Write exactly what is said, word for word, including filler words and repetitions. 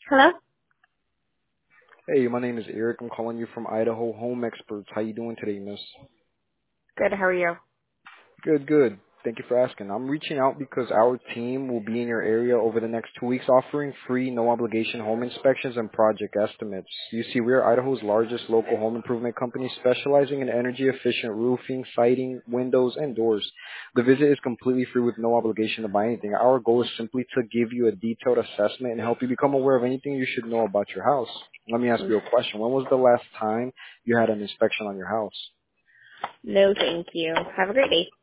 Hello? Hey, my name is Eric. I'm calling you from Idaho Home Experts. How you doing today, miss? Good, how are you? Good, good. Thank you for asking. I'm reaching out because our team will be in your area over the next two weeks offering free, no obligation home inspections and project estimates. You see, we are Idaho's largest local home improvement company specializing in energy efficient roofing, siding, windows, and doors. The visit is completely free with no obligation to buy anything. Our goal is simply to give you a detailed assessment and help you become aware of anything you should know about your house. Let me ask you a question. When was the last time you had an inspection on your house? No, thank you. Have a great day.